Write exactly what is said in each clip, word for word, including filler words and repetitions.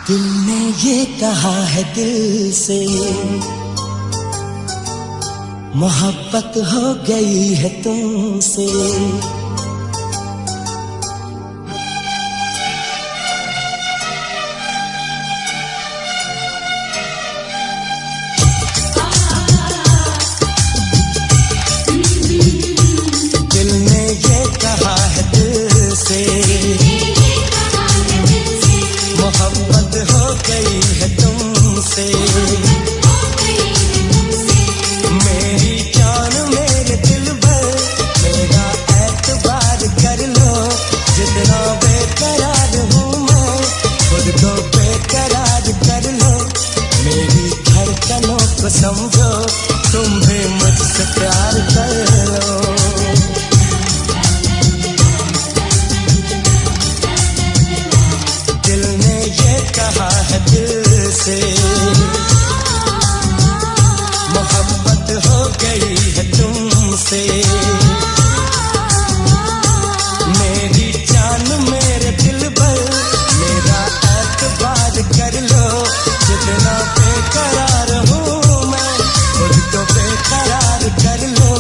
दिल ने ये कहा है दिल से, मोहब्बत हो गई है तुमसे। दिल ने ये कहा है दिल से, मोहब्बत हो गई है तुमसे। मेरी जान मेरे दिल भर, मेरा एतबार कर लो। जितना बेकरार हूँ मैं, खुद को बेकरार कर लो। मेरी धड़कनों को समझो, तुम भी मुझसे प्यार कर लो। दिल ने ये कहा है दिल से, मोहब्बत हो गई है तुमसे। मेरी जान मेरे दिल भर, मेरा एतबार कर लो। जितना बेकरार हूँ मैं, खुद को बेकरार कर लो।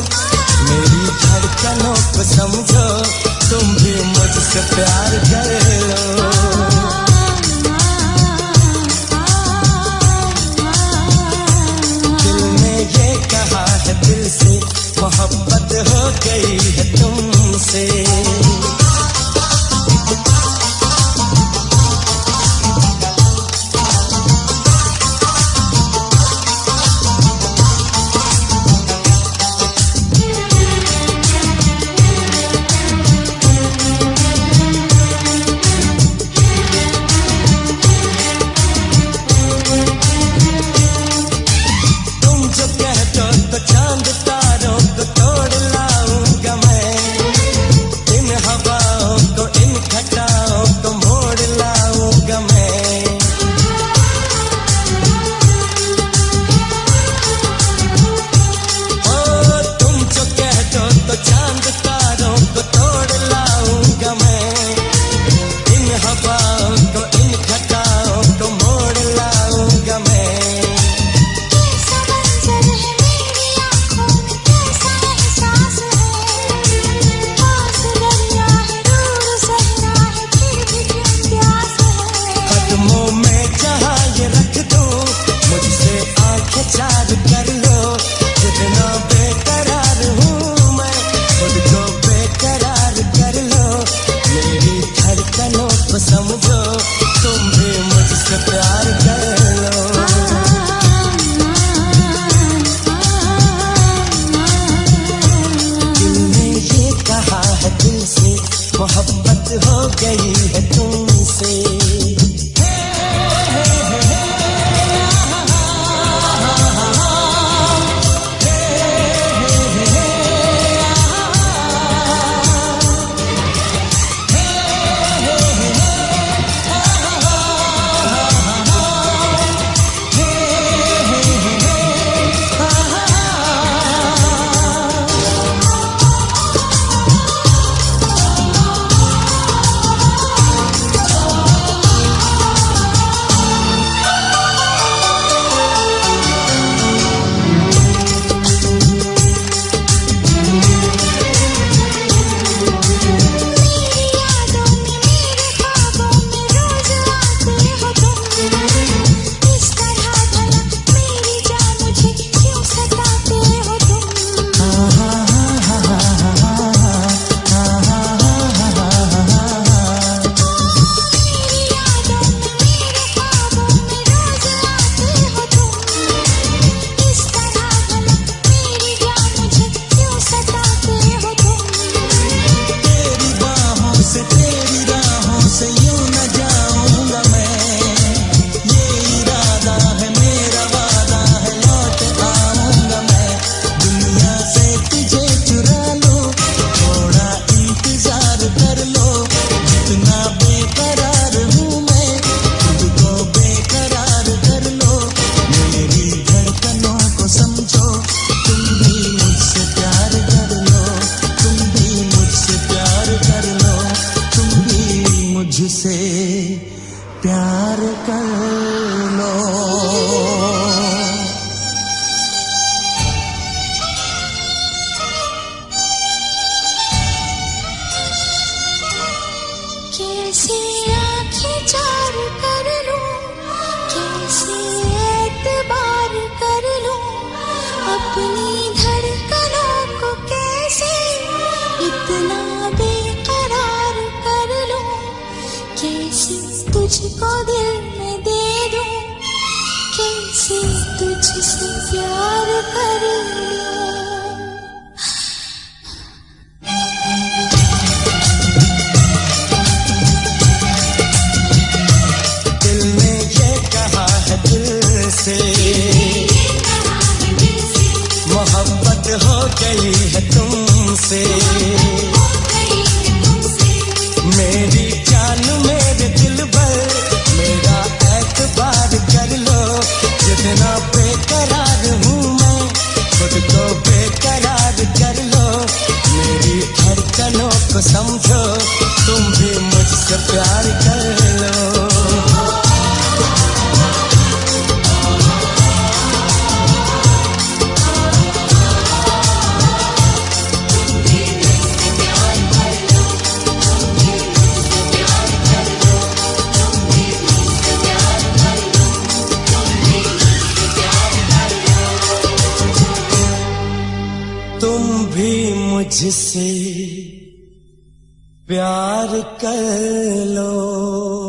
प्यार कर लो। दिल ने ये कहा है दिल से, मोहब्बत हो गई है तुमसे। मेरी जान मेरे दिल भर, मेरा एतबार कर लो। जितना बेकरार हूँ मैं, खुद को बेकरार कर लो। मेरी धड़कनों को समझो, तुम भी मुझसे प्यार कर लो। तुम भी मुझसे प्यार कर लो।